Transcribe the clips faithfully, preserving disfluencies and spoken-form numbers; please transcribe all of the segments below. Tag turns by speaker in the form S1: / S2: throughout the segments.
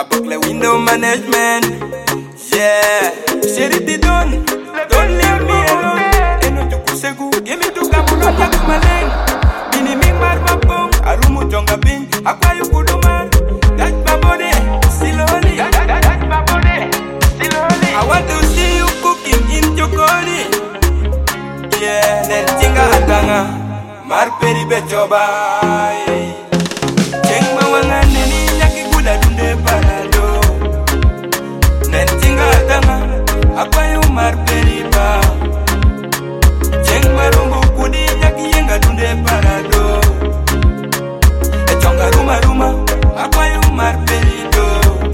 S1: About the window management. Yeah, Sherity don't, don't leave me alone. Eno tukusegu, give me to Kamuno Yakumaleng. Bini mi marbapong, Arumu Jonga Bing, Aquayu Kuduman. That's my body, still only. That's my body, still only. I want to see you cooking in Chokori. Yeah, then Tinga Atanga, Marperi Bechoba. Cheng Mawanga Nini Yaki Guda Dunde Parado. Nentinga Atanga, Aquayu Marperi Ba. Cheng Marumbu Kudi Yaki Yenga Dunde Parado. Echonga Ruma Ruma, Aquayu Marperi Do.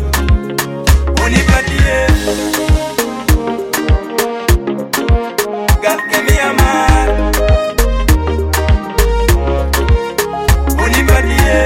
S1: Unipatie Gal Kemi Amar. Unipatie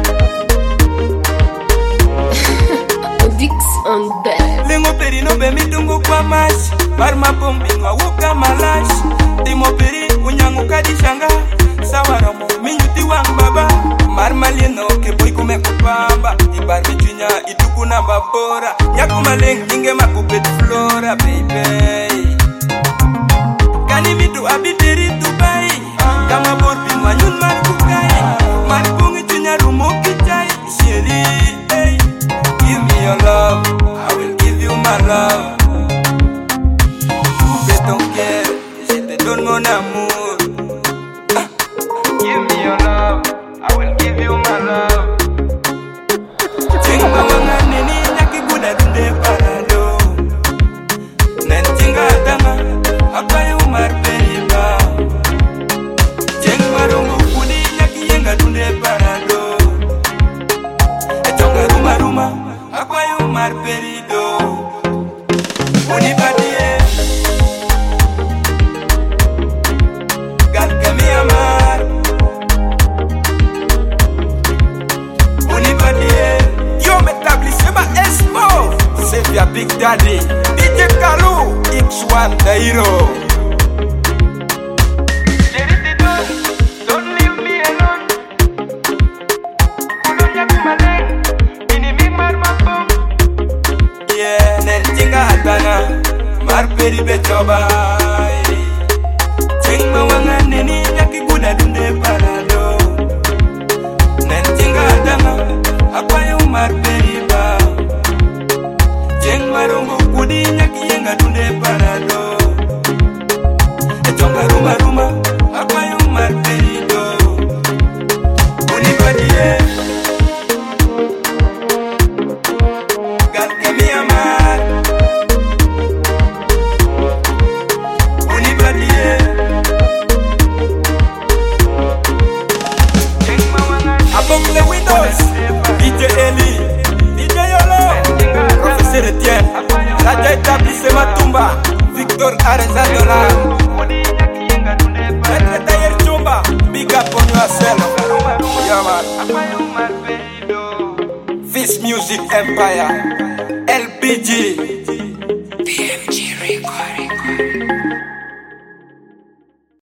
S2: Vix on bed.
S1: Lingo peri no be midungu kwa mash. Marma pombi ngwa wuka malash. Timo peri unyangu kadishanga. Sawaramo minyuti wang baba. Marma lieno ke boy kume kupamba. Ibar michunya ituku na babora. Nyaku maleng inge makupet flora baby. Kani mitu abiteri Dubai. Kama borbi manyun markukai. Marpungi chunya rumo kichai. Sheri hey. Give me your love, I will give you my love. Je ton cœur, je te donne mon amour. Ah. Give me your love, I will give you my love. Tinga wanga nini yaki guda dunde parado. Nentinga atanga, Aquayu Marperi Ba. Tinga rungu kudi yaki yenga dunde parado. Echonga ruma ruma, Aquayu Marperi Do. Unipatie Gal Kemi Amar. Unipatie Yo m'établissement Expo. C'est via Big Daddy D J Kalou X one the hero. Sherity don't, don't leave me alone. Kudunya kumaleng, ini mi marbapong. Yeah, Nentinga Atanga, Marperi Bechoba. Cheng Mawanga Nini Yaki Guda Dunde Parado. Nentinga Atanga, Aquayu Marperi Ba. Cheng Marungu Kudi Yaki Yenga Dunde Parado. Echonga Ruma Ruma, Aquayu Marperi Do. Unipatie Gal Kemi Amar. Unipatie Above the windows, D J Eli, D J Yolo, Professeur Etienne, Raja Établissement Tumba, Victor Arezandola, Maître Tayer Chumba, big up on yourself. Yeah man. Fist Music Empire, L P G.